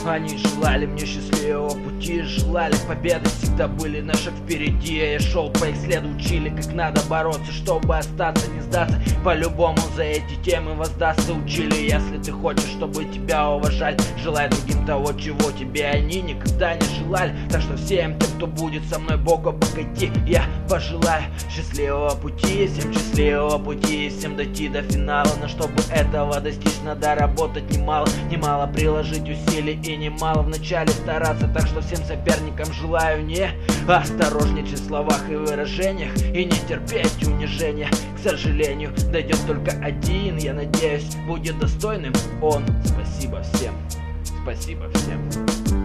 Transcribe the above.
Они желали мне счастливого пути, желали победы, всегда были на шаг впереди. Я шел по их следу, учили, как надо бороться, чтобы остаться, не сдаться. По-любому за эти темы воздастся. Учили, если ты хочешь, чтобы тебя уважали, желай другим того, чего тебе они никогда не желали. Так что всем тем, кто будет со мной бок о бок идти, я пожелаю счастливого пути, всем счастливого пути, всем дойти до финала. Но чтобы этого достичь, надо работать немало, немало приложить усилий и немало вначале стараться. Так что всем соперникам желаю не осторожничать в словах и выражениях и не терпеть унижения. К сожалению, дойдет только один, я надеюсь, будет достойным он. Спасибо всем, спасибо всем.